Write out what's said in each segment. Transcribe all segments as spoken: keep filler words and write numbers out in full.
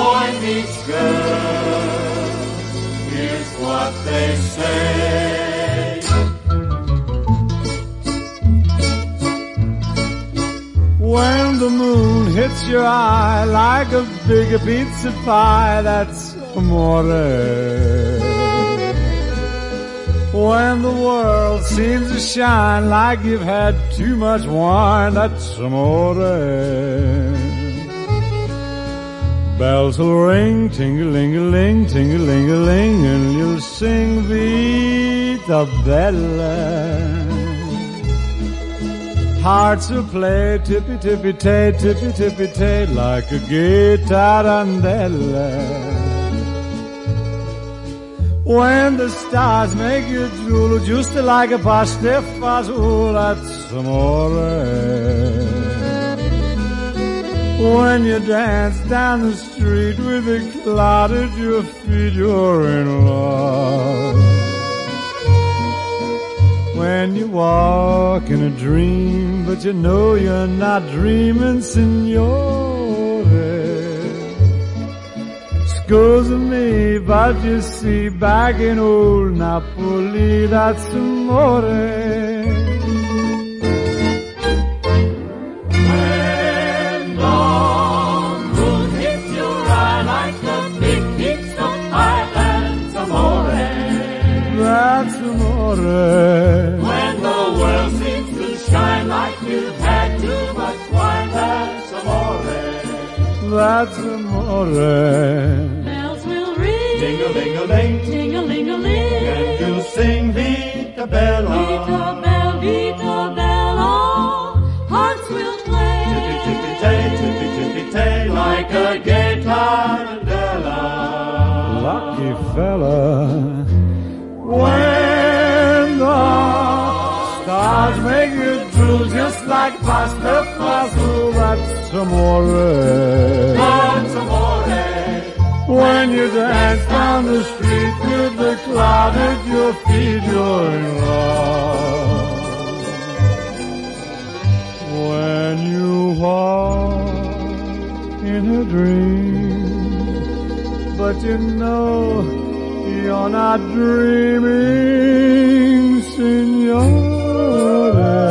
boy meets girl, here's what they say. When the moon hits your eye like a big pizza pie, that's amore. When the world seems to shine like you've had too much wine, that's amore. Bells will ring, ting-a-ling-a-ling, ting-a-ling-a-ling, and you'll sing Vita Bella. Hearts will play tippy-tippy-tay, tippy-tippy-tay, like a gay tarantella. When the stars make you drool, just like a pasta fazool, that's amore. When you dance down the street with a cloud at your feet, you're in love. When you walk in a dream, but you know you're not dreaming, signore. Scusa me, but you see, back in old Napoli, that's amore. When the moon hits your eye like a big pizza pie, that's amore. That's amore. When the world seems to shine like you've had too much wine, that's amore. That's amore. Ting-a-ling-a-ling, Ting-a-ling-a-ling, and you'll sing Vita Bella. Vita Bella, Vita Bella, hearts will play. Tippy-tippy-tay, tippy-tippy-tay, like a gay tarantella. Lucky fella. When the stars make you drool just like pasta fazool, that's amore. That's amore. When you dance down the street with the cloud at your feet, you're in love. When you walk in a dream, but you know you're not dreaming, signore.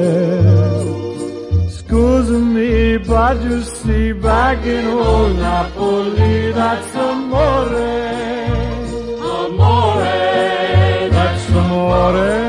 Scusa me, but you see, back in old Napoli, that's amore. Amore. That's amore.